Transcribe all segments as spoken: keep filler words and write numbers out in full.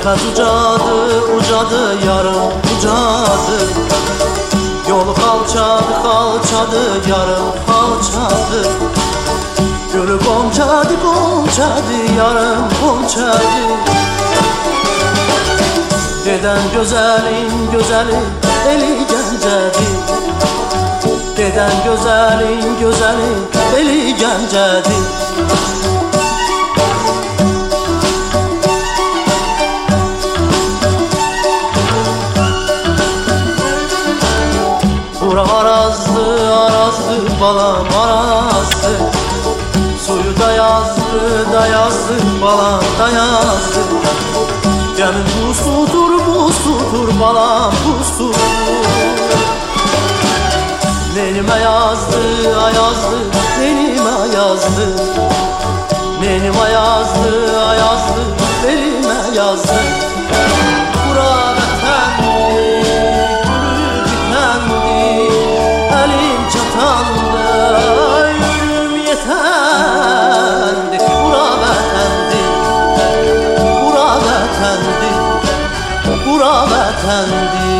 Körfez ucadı, ucadı, yarım ucadı. Yolu kalçadı, kalçadı, yarım kalçadı. Gülü goncadı, goncadı, yarım goncadı. Deden güzelin güzeli, eli gencedi. Deden güzelin güzeli, eli gencedi. Bura arazdı, arazdı, balam arazdı. Suyu da yazdı, da yazdı, balam da yazdı. Gəmin buz tutur, buz tutur, balam buz tutur. Nenime yazdı, ayazdı, nenime yazdı. Nenime yazdı, ayazdı, nenime yazdı. Bura vətəndir, gülü bitəndir. Elim çatandı, yürüm yetəndir. Bura vətəndir, bura vətəndir, bura vətəndir.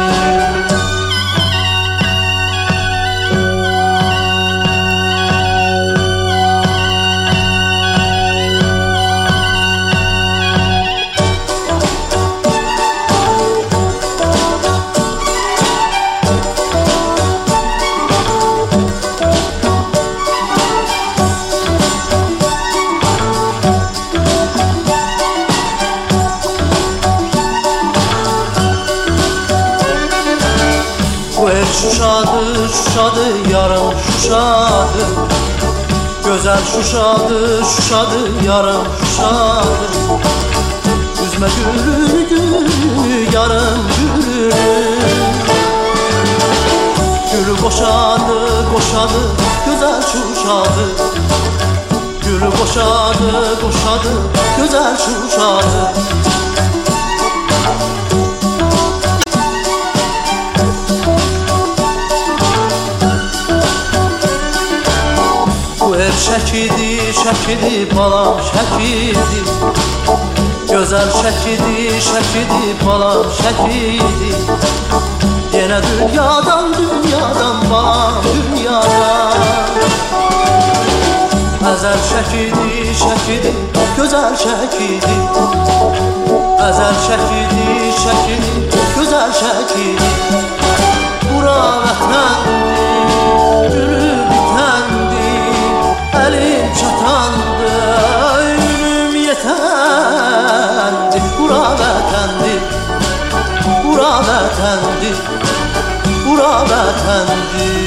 Şuşadı, şuşadı, yarım şuşadı. Güzel şuşadı, şuşadı, yarım şuşadı. Üzme gülünü, gülünü, yarım gülünü. Gülü boşadı, boşadı, güzel şuşadı. Gülü boşadı, boşadı, güzel şuşadı. Şəkidi, şəkidi, balam şəkidi. Gözəl şəkidi, şəkidi, balam şəkidi. Yenə dünyadan, dünyadan, balam dünyadan. Əzəl şəkidi, şəkidi, gözəl şəkidi. Əzəl şəkidi, şəkidi, gözəl şəkidi. Bura vətəndir, gülü bitəndir. Elim çatandı, yürüm yetəndir. Bura vətəndir, bura vətəndir, bura vətəndir.